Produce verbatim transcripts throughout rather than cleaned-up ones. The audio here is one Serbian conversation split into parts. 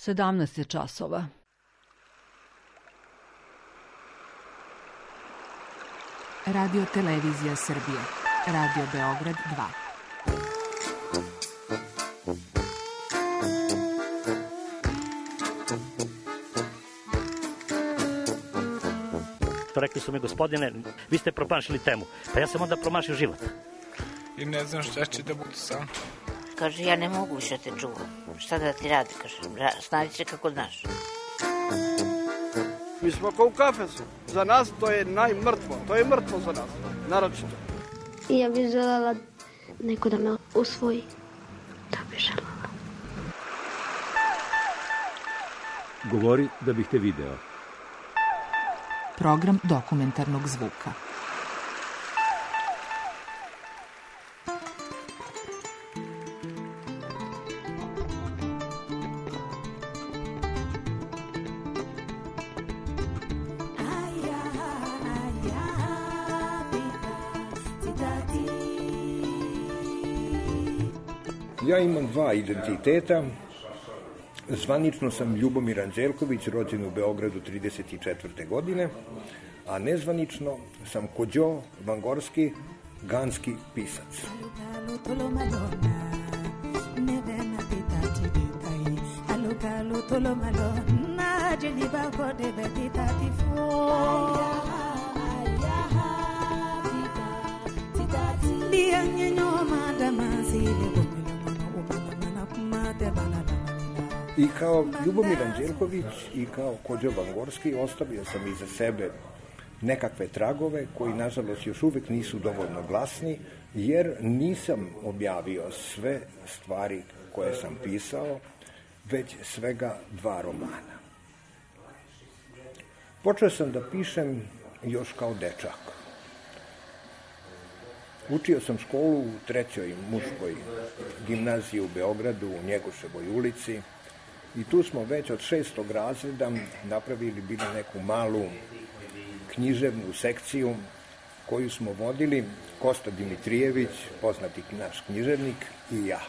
sedamnaest je časova. Radio Televizija Srbije. Radio Beograd dva. Rekli su mi, gospodine, vi ste promašili temu. Pa ja sam onda promašio život. I ne znam šta će da budu sam. Kaže, ja ne mogu više te čuvam. Šta da ti radi, kaže, snađi se kako znaš. Mi smo kao u kafesu. Za nas to je najmrtvo. To je mrtvo za nas, naročito. I ja bih želela neko da me usvoji. Da bih želela. Govori da bih te video. Program dokumentarnog zvuka. Ja imam dva identiteta. Zvanično sam Ljubomir Anđelković, rođen u Beogradu trideset četvrte godine, a nezvanično sam Kođo Vangorski, ganski pisac. I kao Ljubomir Anđelković i kao Kođo Vangorski ostavio sam iza sebe nekakve tragove koji, nažalost, još uvek nisu dovoljno glasni, jer nisam objavio sve stvari koje sam pisao, već svega dva romana. Počeo sam da pišem još kao dečak. Učio sam školu u trećoj muškoj gimnaziji u Beogradu, u Njegoševoj ulici, i tu smo već od šestog razreda napravili bili neku malu književnu sekciju koju smo vodili Kosta Dimitrijević, poznati naš književnik, i ja.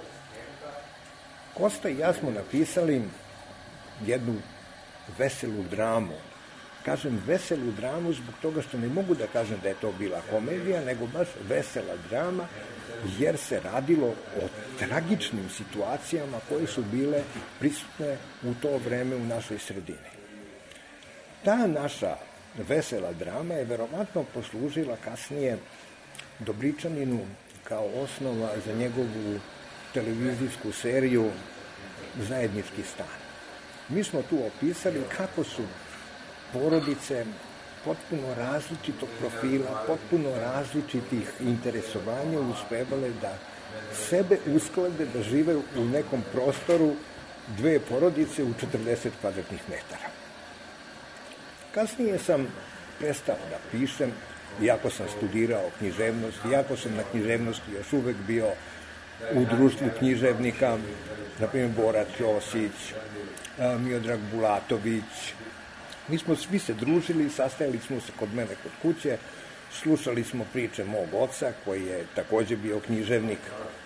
Kosta i ja smo napisali jednu veselu dramu. Kažem veselu dramu zbog toga što ne mogu da kažem da je to bila komedija, nego baš vesela drama, jer se radilo o tragičnim situacijama koje su bile prisutne u to vreme u našoj sredini. Ta naša vesela drama je verovatno poslužila kasnije Dobričaninu kao osnova za njegovu televizijsku seriju Zajednički stan. Mi smo tu opisali kako su porodice potpuno različitog profila, potpuno različitih interesovanja uspevale da sebe usklade, da žive u nekom prostoru dve porodice u četrdeset kvadratnih metara. Kasnije sam prestao da pišem, iako sam studirao književnost, iako sam na književnosti još uvek bio u društvu književnika, na primjer Bora Ćosić, Miodrag Bulatović. Mi smo svi se družili, sastajali smo se kod mene kod kuće, slušali smo priče mog oca, koji je takođe bio književnik,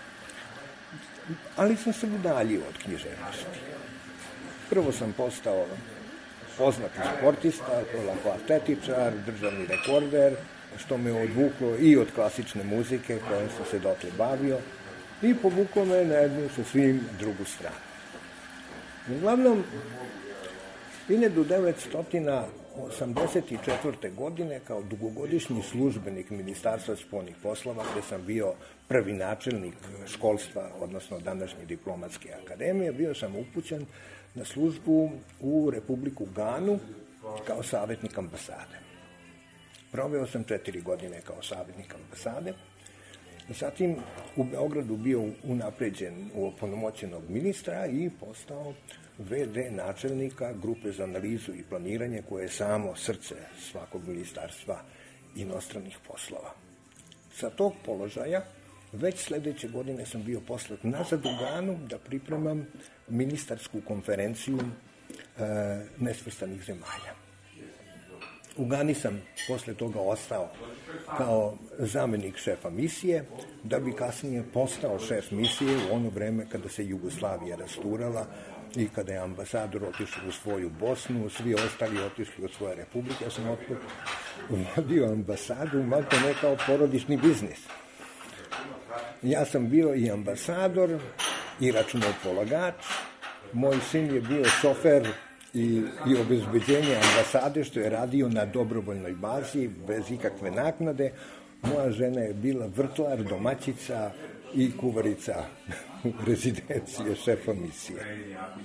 ali sam se udaljio od književnosti. Prvo sam postao poznati sportista, atletičar, državni rekorder, što me odvuklo i od klasične muzike kojom sam se dotle bavio, i povuklo me na jednu sa svim drugu stranu. Uglavnom, hiljadu devetsto osamdeset četvrte. godine kao dugogodišnji službenik Ministarstva spoljnih poslova, gde sam bio prvi načelnik školstva, odnosno današnje diplomatske akademije, bio sam upućen na službu u Republiku Ganu kao savjetnik ambasade. Proveo sam četiri godine kao savjetnik ambasade. Zatim u Beogradu bio unapređen u opunomoćenog ministra i postao ve de načelnika Grupe za analizu i planiranje, koje je samo srce svakog ministarstva inostranih poslova. Sa tog položaja već sledeće godine sam bio poslat nazad u Ganu da pripremam ministarsku konferenciju e, nesvrstanih zemalja. U Gani sam posle toga ostao kao zamenik šefa misije, da bi kasnije postao šef misije u ono vreme kada se Jugoslavija rasturala i kada je ambasador otišao u svoju Bosnu, svi ostali otišli u svoje republike. Ja sam otput vodio ambasadu, malo ne kao porodični biznis. Ja sam bio i ambasador i računopolagač. Moj sin je bio šofer i, i obezbeđenje ambasade, što je radio na dobrovoljnoj bazi, bez ikakve naknade. Moja žena je bila vrtlar, domaćica i kuvarica rezidencije šefa misije.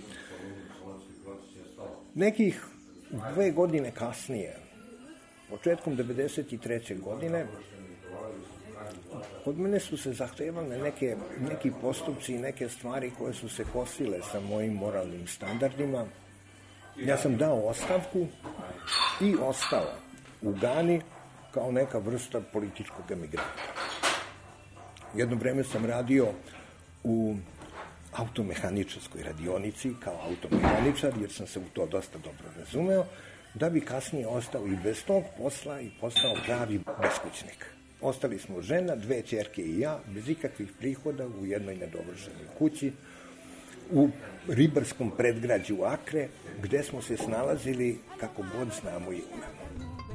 Nekih dve godine kasnije, početkom devedeset treće godine, od mene su se zahtevale neke, neki postupci i neke stvari koje su se kosile sa mojim moralnim standardima. Ja sam dao ostavku i ostao u Gani kao neka vrsta političkog emigranta. Jedno vreme sam radio u automehaničarskoj radionici kao automehaničar, jer sam se u to dosta dobro razumeo, da bi kasnije ostao i bez tog posla i postao pravi beskućnik. Ostali smo žena, dve ćerke i ja, bez ikakvih prihoda u jednoj nedovršenoj kući, u ribarskom predgrađu Akre, gde smo se snalazili kako god znamo i umemo.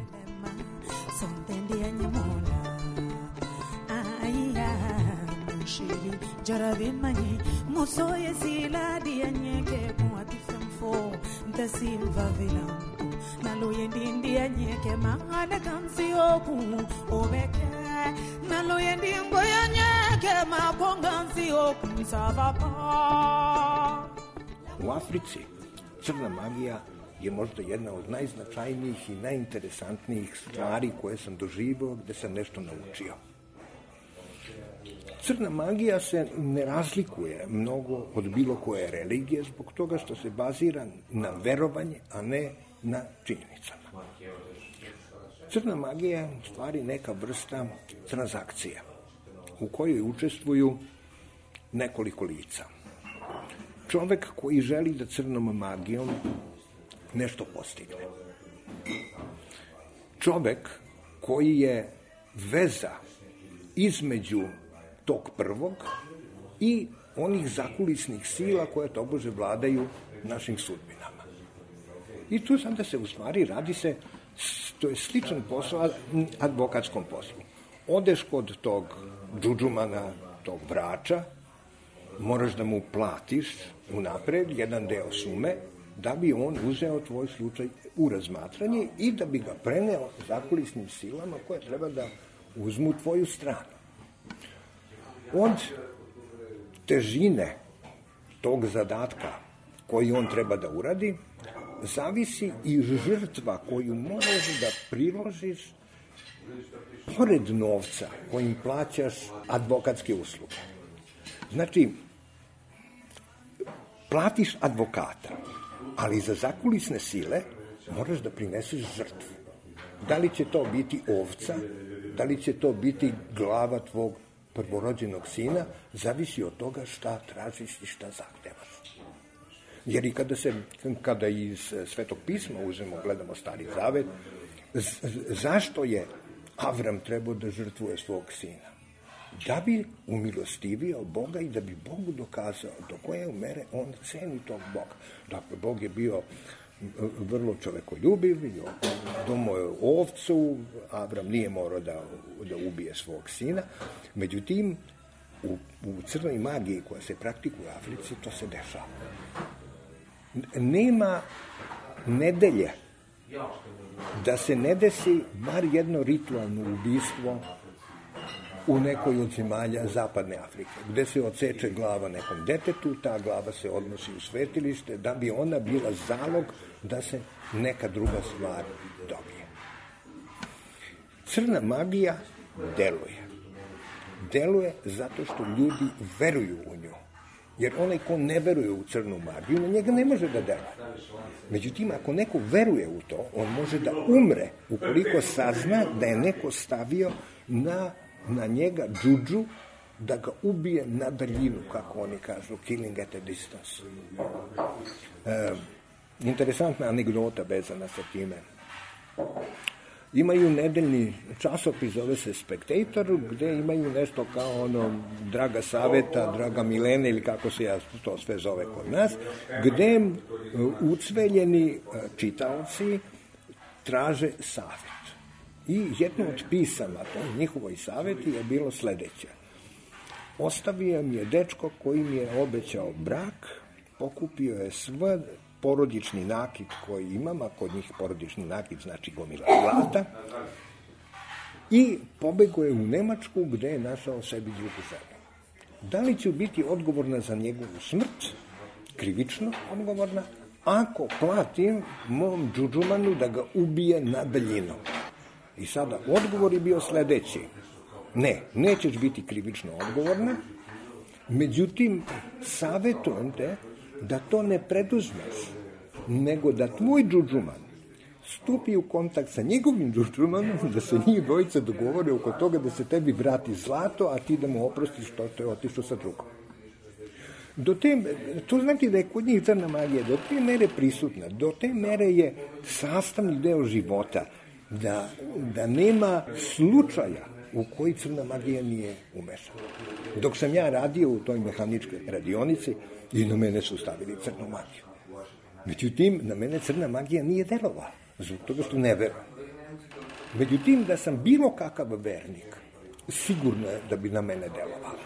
U Africi crna magija je možda jedna od najznačajnijih i najinteresantnijih stvari koje sam doživio, gde sam nešto naučio. Crna magija se ne razlikuje mnogo od bilo koje religije zbog toga što se bazira na verovanje, a ne na činjenicama. Crna magija je u stvari neka vrsta transakcija u kojoj učestvuju nekoliko lica. Čovek koji želi da crnom magijom nešto postigne. Čovek koji je veza između tog prvog i onih zakulisnih sila koje tobože vladaju našim sudbinama. I tu sam da se u stvari radi se, to je sličan posao advokatskom poslu. Odeš kod tog džudžumana, tog vrača, moraš da mu platiš unapred jedan deo sume da bi on uzeo tvoj slučaj u razmatranje i da bi ga preneo zakulisnim silama koje treba da uzmu tvoju stranu. Od težine tog zadatka koji on treba da uradi, zavisi i žrtva koju moraš da priložiš pored novca kojim plaćaš advokatske usluge. Znači, platiš advokata, ali za zakulisne sile moraš da prineseš žrtvu. Da li će to biti ovca, da li će to biti glava tvog prvorođenog sina, zavisi od toga šta tražiš i šta zahtevaš. Jer i kada se, kada iz Svetog pisma uzmemo, gledamo Stari Zavet, zašto je Avram trebao da žrtvuje svog sina? Da bi umilostivio Boga i da bi Bogu dokazao do koje mere on ceni tog Boga. Dakle, Bog je bio vrlo čovekoljubiv, domo je ovcu, Avram nije morao da, da ubije svog sina. Međutim, u, u crnoj magiji koja se praktikuje u Africi, to se dešava. Nema nedelje da se ne desi bar jedno ritualno ubistvo u nekoj od zemalja Zapadne Afrike, gde se odseče glava nekom detetu, ta glava se odnosi u svetilište, da bi ona bila zalog da se neka druga stvar dobije. Crna magija deluje. Deluje zato što ljudi veruju u nju. Jer onaj ko ne veruje u crnu magiju, na njega ne može da deluje. Međutim, ako neko veruje u to, on može da umre ukoliko sazna da je neko stavio na na njega džudžu, da ga ubije na daljinu, kako oni kažu, killing at a distance. E, interesantna anegdota vezana sa time. imaju nedeljni časopis, zove se Spectator, gde imaju nešto kao ono Draga Saveta, Draga Milene ili kako se ja to sve zove kod nas, gde ucveljeni čitaoci traže savjet. I jedno od pisama, to je njihovoj savjeti, je bilo sledeće. Ostavio mi je dečko koji mi je obećao brak, pokupio je sve porodični nakit koji imam, a kod njih porodični nakit znači gomila zlata, i pobegao je u Nemačku gde je našao sebi drugu ženu. Da li ću biti odgovorna za njegovu smrt, krivično odgovorna, ako platim mom džudžumanu da ga ubije na daljinu? I sada odgovor je bio sledeći. Ne, nećeš biti krivično odgovorna, međutim, savjetujem te da to ne preduzmeš, nego da tvoj džudžuman stupi u kontakt sa njegovim džudžumanom, da se njih dvojica dogovore oko toga da se tebi vrati zlato, a ti da mu oprostiš što te je otišao sa drugom. Do te, to znači da je kod njih crna magija do te mere prisutna, do te mere je sastavni deo života, da, da nema slučaja u koji crna magija nije umešana. Dok sam ja radio u toj mehaničkoj radionici, i na mene su stavili crnu magiju. Međutim, na mene crna magija nije delovala, zbog toga što ne verujem. Međutim, da sam bilo kakav vernik, sigurno je da bi na mene delovala.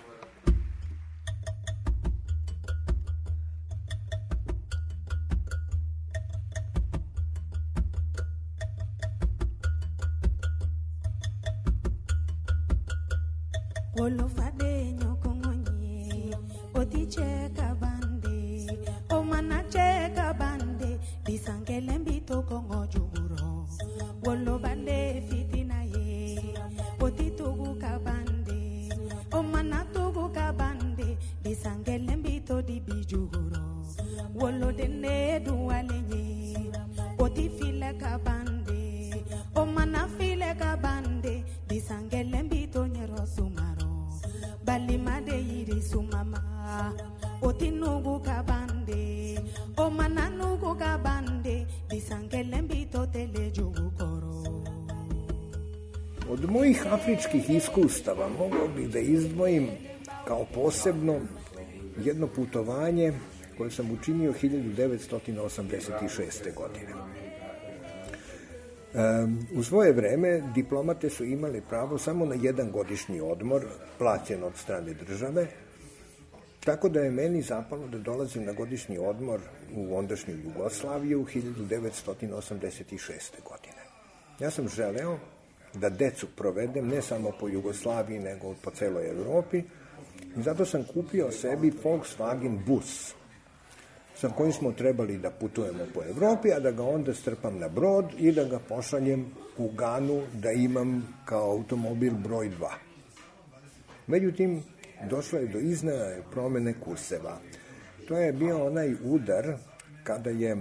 Olo fadeño con oñe, oti checa bande, o mana checa bande, disange lembito con ojuro. Olo bande fitina ye, oti tugu kabande, o mana tugu kabande, disange lembito di bijuro. Olo dene dualenye, oti file kabande, o mana file kabande, disange lembito nyero suma. Balimade yiri sumama, oti nugu kabande, o mana nugu kabande, disangele mbito tele jugu koro. Od mojih afričkih iskustava mogao bih da izdvojim kao posebno jedno putovanje koje sam učinio hiljadu devetsto osamdeset šeste. godine. Um, u svoje vreme diplomate su imali pravo samo na jedan godišnji odmor, plaćen od strane države, tako da je meni zapalo da dolazim na godišnji odmor u ondašnju Jugoslaviju u hiljadu devetsto osamdeset šeste. godine. Ja sam želeo da decu provedem ne samo po Jugoslaviji, nego po celoj Evropi, i zato sam kupio sebi Volkswagen bus, sa kojim smo trebali da putujemo po Evropi, a da ga onda strpam na brod i da ga pošaljem u Ganu da imam kao automobil broj dva. Međutim, došlo je do iznenadne promene kurseva. To je bio onaj udar kada je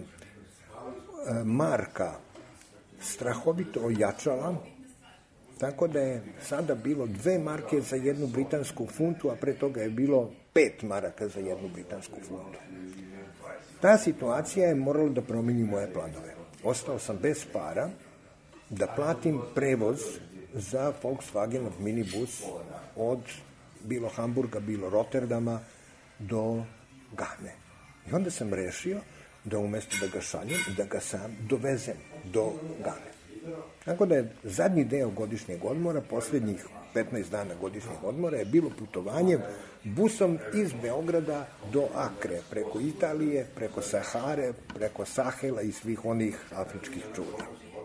marka strahovito ojačala, tako da je sada bilo dve marke za jednu britansku funtu, a pre toga je bilo pet maraka za jednu britansku funtu. Ta situacija je morala da promeni moje planove. Ostao sam bez para da platim prevoz za Volkswagenov minibus od bilo Hamburga, bilo Rotterdama do Gane. I onda sam rešio da umesto da ga šaljem, da ga sam dovezem do Gane. Tako da je zadnji deo godišnjeg odmora, poslednjih petnaest dana godišnjeg odmora, je bilo putovanje busom iz Beograda do Akre, preko Italije, preko Sahare, preko Sahela i svih onih afričkih čuda.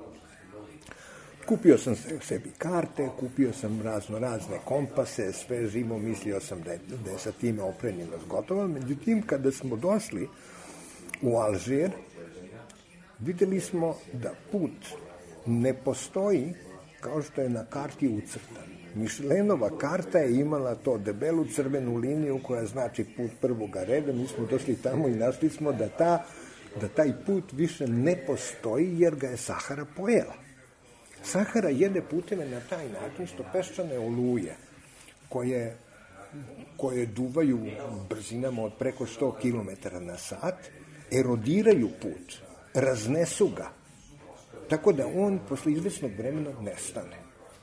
Kupio sam sebi karte, kupio sam razno razne kompase, sve živo, mislio sam da je, da je sa time opremljenost gotova. Međutim, kada smo došli u Alžir, videli smo da put ne postoji kao što je na karti ucrtan. Michelinova karta je imala to debelu crvenu liniju koja znači put prvoga reda. Mi smo došli tamo i našli smo da, ta, da taj put više ne postoji jer ga je Sahara pojela. Sahara jede puteve na taj način što peščane oluje koje, koje duvaju brzinama od preko sto kilometara na sat, erodiraju put, raznesu ga Tako da on posle izvesnog vremena nestane.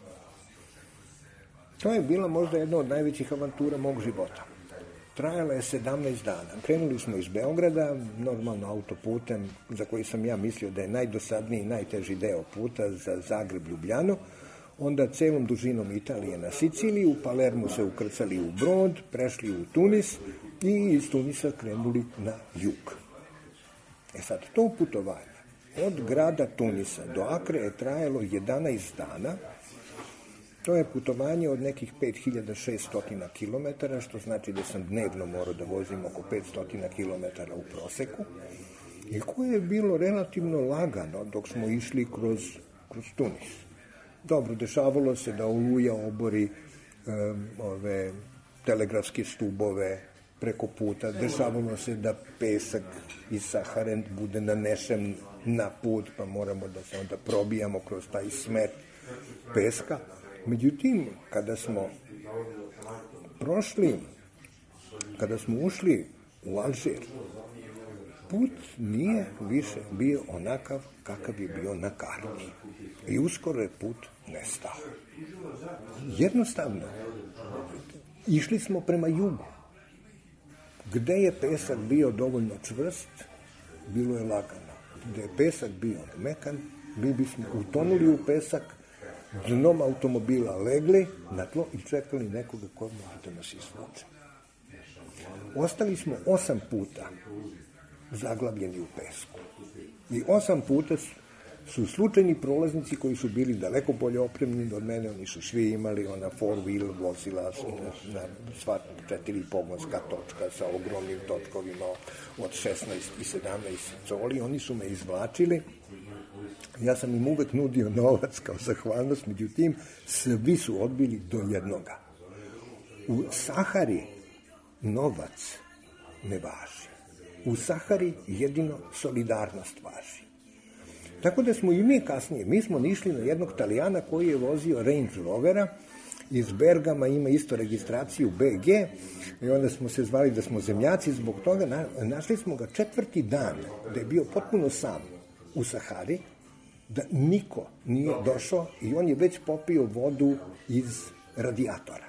To je bila možda jedna od najvećih avantura mog života. Trajala je sedamnaest dana. Krenuli smo iz Beograda, normalno autoputem, za koji sam ja mislio da je najdosadniji i najteži deo puta za Zagreb-Ljubljanu, onda celom dužinom Italije na Siciliju, u Palermu se ukrcali u brod, prešli u Tunis i iz Tunisa krenuli na jug. E sad, to putovanje od grada Tunisa do Akre je trajalo jedanaest dana. To je putovanje od nekih pet hiljada šesto kilometara, što znači da sam dnevno morao da vozim oko petsto kilometara u proseku, i koje je bilo relativno lagano dok smo išli kroz, kroz Tunis. Dobro, dešavalo se da oluja obori um, ove telegrafske stubove preko puta, dešavalo se da pesak iz Sahare bude nanešen na put, pa moramo da se onda probijamo kroz taj smet peska. Međutim, kada smo prošli, kada smo ušli u Alžir, put nije više bio onakav kakav je bio na karti. I uskoro je put nestao. Jednostavno, išli smo prema jugu. Gde je pesak bio dovoljno čvrst, bilo je lagano. Gde je pesak bio mekan, mi bismo utonuli u pesak, dnom automobila legli na tlo i čekali nekoga ko može da nas izvuče. Ostali smo osam puta zaglavljeni u pesku. I osam puta su slučajni prolaznici koji su bili daleko bolje opremljeni od mene, oni su svi imali ona four-wheel vozila na sva četiri pogonska točka sa ogromnim točkovima od šesnaest i sedamnaest coli. Oni su me izvlačili. Ja sam im uvek nudio novac kao zahvalnost, međutim, svi su odbili do jednoga. U Sahari novac ne važi. U Sahari jedino solidarnost važi. Tako da smo i mi kasnije, mi smo nišli na jednog Talijana koji je vozio Range Rovera, iz Bergama, ima isto registraciju B G, i onda smo se zvali da smo zemljaci, zbog toga na, našli smo ga četvrti dan, da je bio potpuno sam u Sahari, da niko nije došao i on je već popio vodu iz radijatora.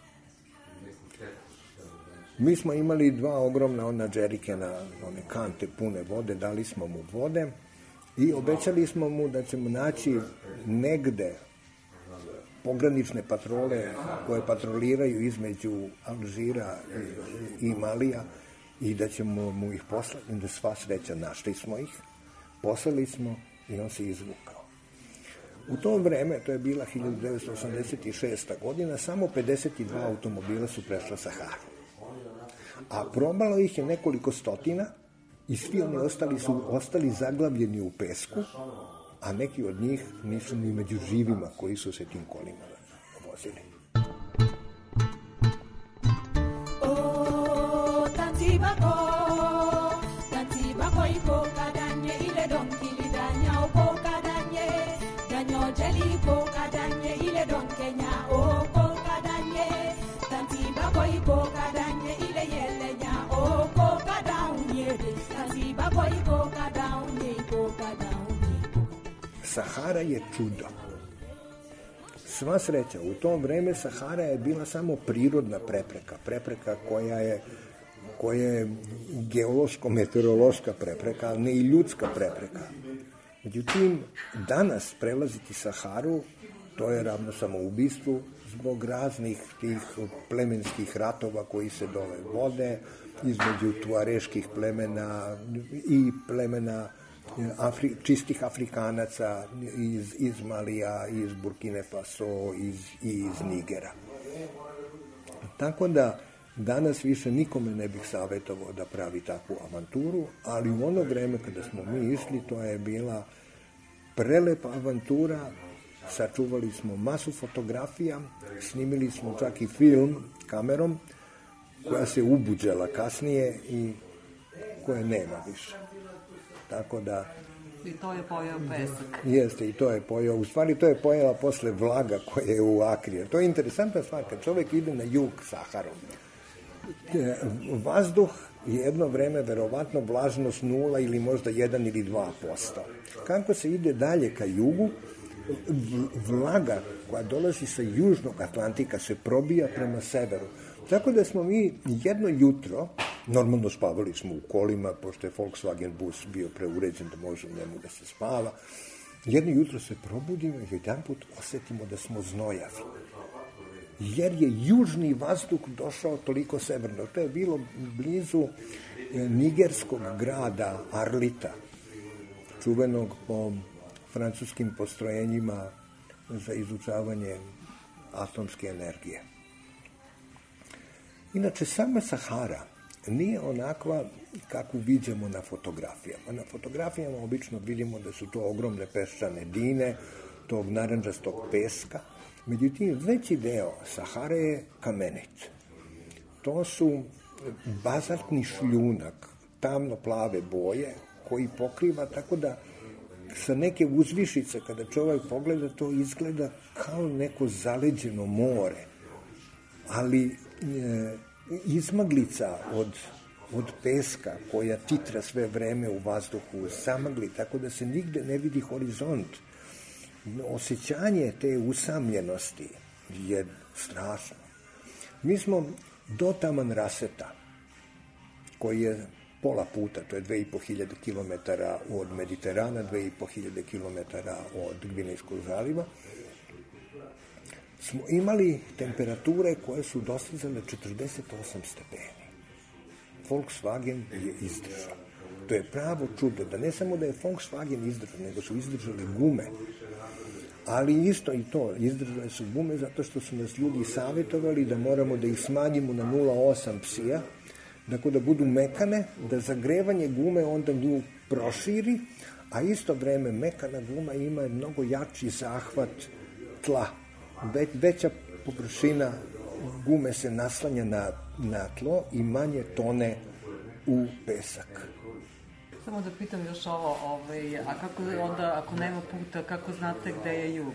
Mi smo imali dva ogromna ona džerikena, one kante pune vode, dali smo mu vode i obećali smo mu da ćemo naći negde pogranične patrole koje patroliraju između Alžira i Malija i da ćemo mu ih poslati, da sva sreća našli smo ih, poslali smo i on se izvukao. U to vreme, to je bila hiljadu devetsto osamdeset šesta godina, samo pedeset dva automobila su prešla Saharu. A probalo ih je nekoliko stotina i svi oni ostali su ostali zaglavljeni u pesku, a neki od njih nisu ni među živima koji su se tim kolima vozili. O, tanti bako, tanti bako i koka danye, ile donki li danya o koka danye, danyo jeli koka danye, ile donke nya o koka danye, tanti bako i koka danye, ile yele nya o koka danye, tanti bako i koka danye, koka danye. Sahara je čudo. Sva sreća, u tom vreme Sahara je bila samo prirodna prepreka, prepreka koja je, koja je geološko-meteorološka prepreka, ali ne i ljudska prepreka. Međutim, danas prelaziti Saharu, to je ravno samoubistvu zbog raznih tih plemenskih ratova koji se dole vode, između tuareških plemena i plemena Afri, čistih Afrikanaca iz, iz Malija, iz Burkine Faso, iz, i iz Nigera. Tako da danas više nikome ne bih savjetovao da pravi takvu avanturu, ali u ono vreme kada smo mi išli, to je bila prelepa avantura, sačuvali smo masu fotografija, snimili smo čak i film kamerom, koja se ubuđela kasnije i koje nema više. Tako da... I to je pojeo pesak. Jeste, i to je pojeo. U stvari, to je pojela posle vlaga koje je u Akrije. To je interesantna stvar, kad čovjek ide na jug Saharom. Vazduh jedno vreme verovatno vlažnost nula ili možda jedan ili dva posto. Kako se ide dalje ka jugu, vlaga koja dolazi sa južnog Atlantika se probija prema severu. Tako da smo mi jedno jutro, normalno spavali smo u kolima, pošto je Volkswagen bus bio preuređen da može u njemu da se spava. Jedno jutro se probudimo i jedan put osetimo da smo znojavi. Jer je južni vazduh došao toliko severno. To je bilo blizu nigerskog grada Arlita, čuvenog po francuskim postrojenjima za izučavanje atomske energije. Inače, sama Sahara nije onakva kakvu viđemo na fotografijama. Na fotografijama obično vidimo da su to ogromne peščane dine, tog narandžastog peska. Međutim, veći deo Sahare je kamenit. To su bazaltni šljunak, tamno plave boje, koji pokriva tako da sa neke uzvišice, kada čovjek pogleda, to izgleda kao neko zaleđeno more. Ali e, izmaglica od, od peska koja titra sve vreme u vazduhu, zamagli, tako da se nigde ne vidi horizont. Osjećanje te usamljenosti je strašno. Mi smo do Taman Raseta, koji je pola puta, to je dve i po hiljade kilometara od Mediterana, dve i po hiljade kilometara od Gvinejskog zaliva, smo imali temperature koje su dostizale četrdeset osam stepeni. Volkswagen je izdržao. To je pravo čudo, da ne samo da je Volkswagen izdržao, nego su izdržale gume. Ali isto i to, izdržale su gume zato što su nas ljudi savjetovali da moramo da ih smanjimo na nula zarez osam psija, dakle da budu mekane, da zagrevanje gume onda nju proširi, a isto vreme mekana guma ima mnogo jači zahvat tla. Ve, veća površina gume se naslanja na, na tlo i manje tone u pesak. Samo da pitam još ovo, ovaj, a kako onda, ako nema puta, kako znate gde je jug?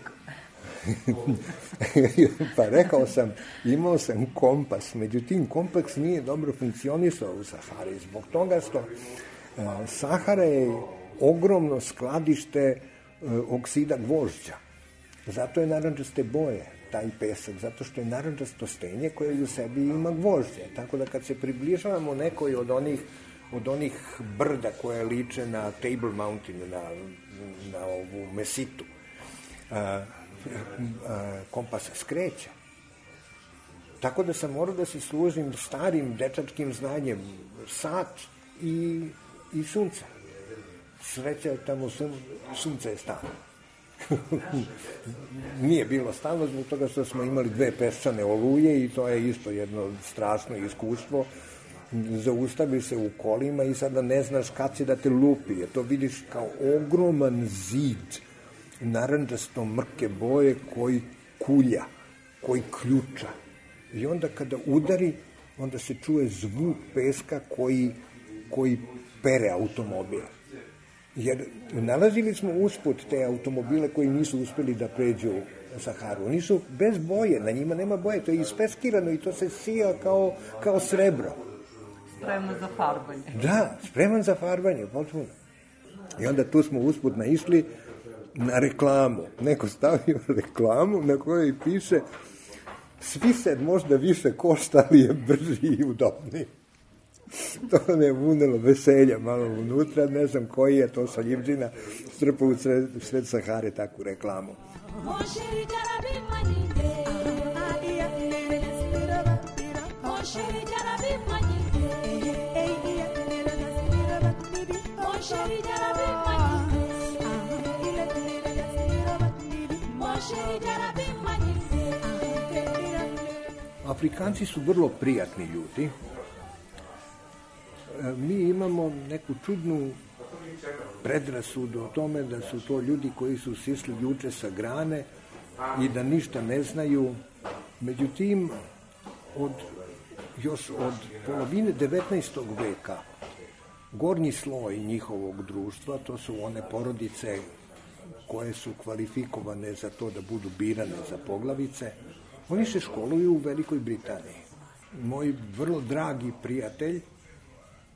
Pa rekao sam, imao sam kompas, međutim kompas nije dobro funkcionisao u Sahari, zbog toga što uh, Sahara je ogromno skladište uh, oksida gvožđa. Zato je narandžaste boje taj pesak, zato što je narandžasto stenje koje u sebi ima gvožđe. Tako da kad se približavamo nekoj od onih od onih brda koje liče na Table Mountain, na, na ovu Mesitu, a, a, kompas skreće. Tako da sam morao da se služim starim dečačkim znanjem, sat i, i sunce. Sreća tamo sun, sunce je stalno. Nije bilo stalno zbog toga što smo imali dve peščane oluje i to je isto jedno strašno iskustvo. Zaustavi se u kolima i sada ne znaš kad će da te lupi. Je to vidiš kao ogroman zid narandžasto mrke boje koji kulja, koji ključa. I onda kada udari, onda se čuje zvuk peska koji, koji pere automobil. Jer nalazili smo usput te automobile koji nisu uspeli da pređu Saharu. Oni su bez boje, na njima nema boje, to je ispeskirano i to se sija kao, kao srebro. Spreman za farbanje. Da, spreman za farbanje, potpuno. I onda tu smo usput naišli na reklamu. Neko stavio reklamu na kojoj piše svi se možda više košta, ali je brži i udobniji. To me je unelo veselja malo unutra, ne znam koji je to Saljimđina strpao u sred, sred Sahare takvu reklamu. Afrikanci su vrlo prijatni ljudi. Mi imamo neku čudnu predrasudu o tome da su to ljudi koji su sišli juče sa grane i da ništa ne znaju. Međutim, od, još od polovine devetnaestog veka gornji sloj njihovog društva, to su one porodice koje su kvalifikovane za to da budu birane za poglavice, oni se školuju u Velikoj Britaniji. Moj vrlo dragi prijatelj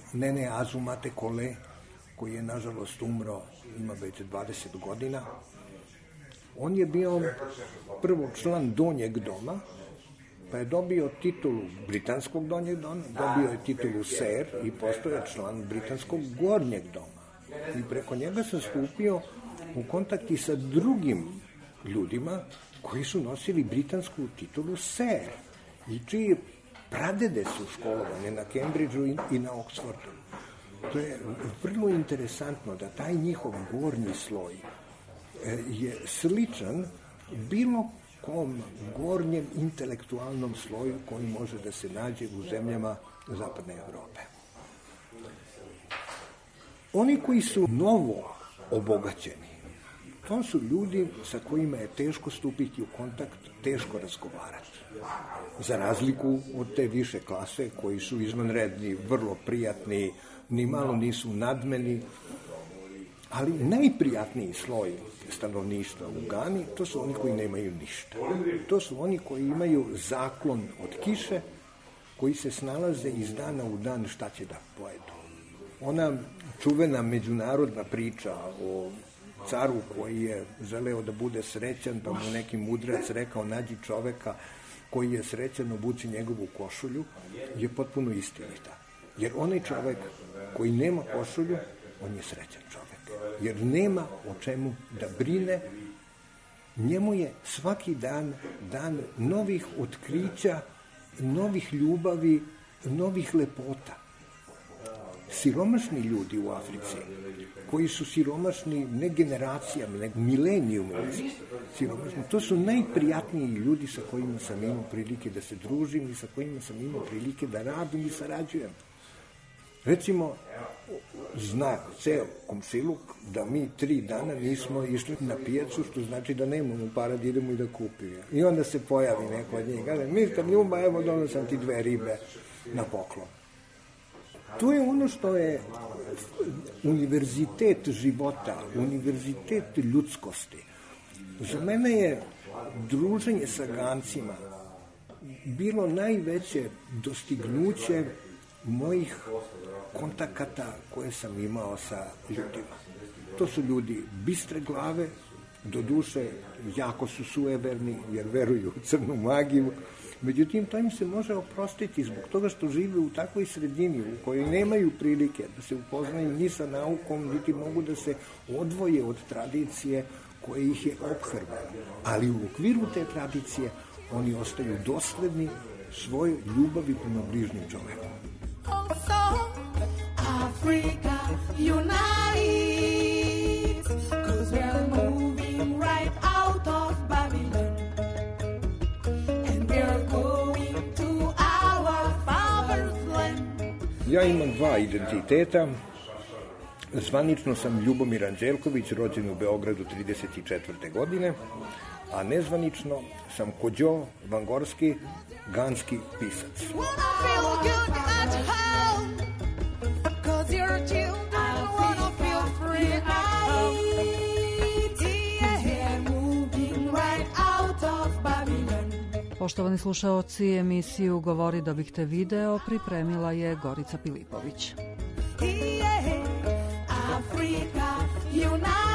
Nene Azumate Kole, koji je nažalost umro, ima već dvadeset godina. On je bio prvo član Donjeg doma, pa je dobio titulu Britanskog donjeg doma, dobio je titulu Ser i postao je član Britanskog gornjeg doma. I preko njega sam stupio u kontakt i sa drugim ljudima koji su nosili britansku titulu Ser i čiji pradede su školovane na Cambridgeu i na Oxfordu. To je vrlo interesantno da taj njihov gornji sloj je sličan bilo kom gornjem intelektualnom sloju koji može da se nađe u zemljama Zapadne Evrope. Oni koji su novo obogaćeni, to su ljudi sa kojima je teško stupiti u kontakt, teško razgovarati. Za razliku od te više klase koji su izvanredni, vrlo prijatni, ni malo nisu nadmeni, ali najprijatniji sloj stanovništva u Gani, to su oni koji nemaju ništa. To su oni koji imaju zaklon od kiše, koji se snalaze iz dana u dan šta će da pojedu. Ona čuvena međunarodna priča o caru koji je želeo da bude srećan, pa mu neki mudrac rekao nađi čoveka koji je srećan, obuci njegovu košulju, je potpuno istinita. Jer onaj čovek koji nema košulju, on je srećan čovek. Jer nema o čemu da brine, njemu je svaki dan dan novih otkrića, novih ljubavi, novih lepota. Siromašni ljudi u Africi, koji su siromašni ne generacijama, nego milenijuma siromašni, to su najprijatniji ljudi sa kojima sam imao prilike da se družim i sa kojima sam imao prilike da radim i sarađujem. Recimo, zna ceo komšiluk da mi tri dana nismo išli na pijacu, što znači da nemamo para da idemo i da kupimo. I onda se pojavi neko od njih, kaže, mister Ljumba, evo donosam ti dve ribe na poklon. To je ono što je univerzitet života, univerzitet ljudskosti. Za mene je druženje sa Gancima bilo najveće dostignuće mojih kontakata koje sam imao sa ljudima. To su ljudi bistre glave, do duše jako su sueverni jer veruju u crnu magiju, međutim to im se može oprostiti zbog toga što žive u takvoj sredini u kojoj nemaju prilike da se upoznaju ni sa naukom, niti mogu da se odvoje od tradicije koja ih je ophrvala. Ali u okviru te tradicije oni ostaju dosledni svojoj ljubavi prema bližnjem čoveku. Africa unites, 'cause we're moving right out of Babylon, and we're going to our father's land. Ja imam dva identiteta. Zvanično sam Ljubomir Anđelković, rođen u Beogradu trideset četvrte godine, a nezvanično sam Kođo Vangorski, ganski pisac. Poštovani slušaoci, emisiju Govori da bih te video pripremila je Gorica Pilipović. Africa, unite.